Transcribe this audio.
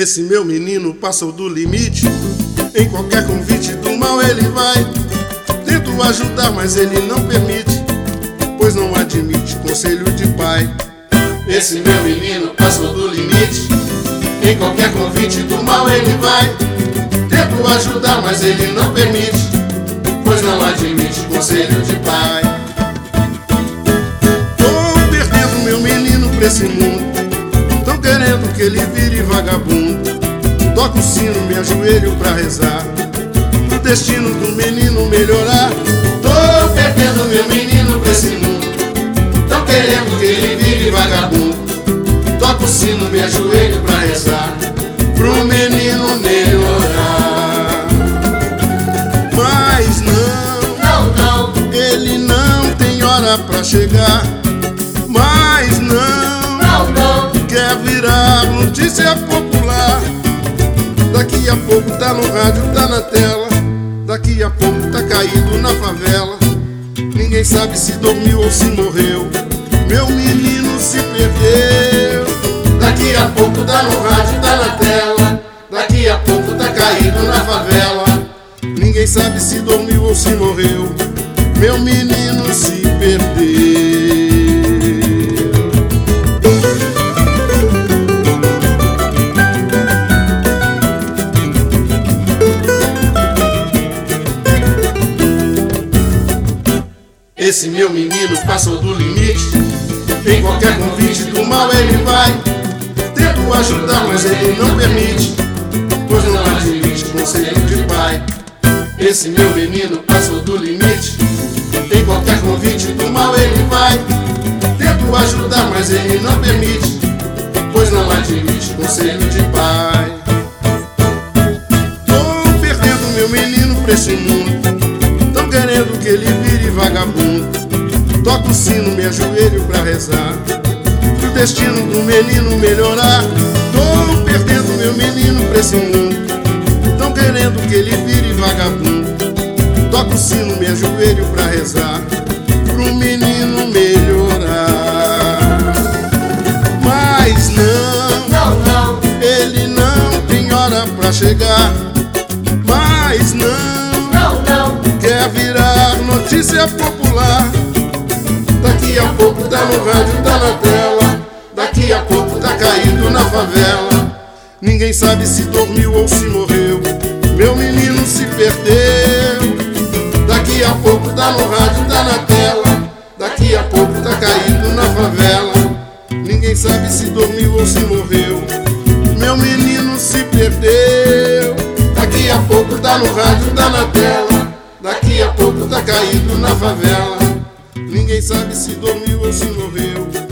Esse meu menino passou do limite. Em qualquer convite do mal ele vai. Tento ajudar, mas ele não permite, pois não admite conselho de pai. Esse meu menino passou do limite. Em qualquer convite do mal ele vai. Tento ajudar, mas ele não permite, pois não admite conselho de pai. Tô perdendo meu menino pra esse mundo. Tão querendo que ele vire vagabundo. Toco o sino, me ajoelho pra rezar pro destino do menino melhorar. Tô perdendo meu menino pra esse mundo. Tão querendo que ele vire vagabundo. Toco o sino, me ajoelho pra rezar pro menino melhorar. Mas não, ele não tem hora pra chegar. Mas não, quer virar notícia popular. Daqui a pouco tá no rádio, tá na tela. Daqui a pouco tá caído na favela. Ninguém sabe se dormiu ou se morreu. Meu menino se perdeu. Daqui a pouco tá no rádio, tá na tela. Daqui a pouco tá caído na favela. Ninguém sabe se dormiu ou se morreu. Meu menino se perdeu. Esse meu menino passou do limite. Em qualquer convite do mal ele vai. Tento ajudar, mas ele não permite, pois não admite conselho de pai. Esse meu menino passou do limite. Em qualquer convite do mal ele vai. Tento ajudar, mas ele não permite, pois não admite conselho de pai. Tô perdendo meu menino pra esse mundo. Tão querendo que ele vire vagabundo. Toco o sino, me ajoelho pra rezar pro destino do menino melhorar. Tô perdendo meu menino pra esse mundo. Tão querendo que ele vire vagabundo. Toco o sino, me ajoelho pra rezar pro menino melhorar. Mas não, ele não tem hora pra chegar. Mas não, quer virar notícia popular. Daqui a pouco tá no rádio, tá na tela. Daqui a pouco tá caído na favela. Ninguém sabe se dormiu ou se morreu. Meu menino se perdeu. Daqui a pouco tá no rádio, tá na tela. Daqui a pouco tá caído na favela. Ninguém sabe se dormiu ou se morreu. Meu menino se perdeu. Daqui a pouco tá no rádio, tá na tela. Daqui a pouco tá caído na favela. Ninguém sabe se dormiu ou se morreu.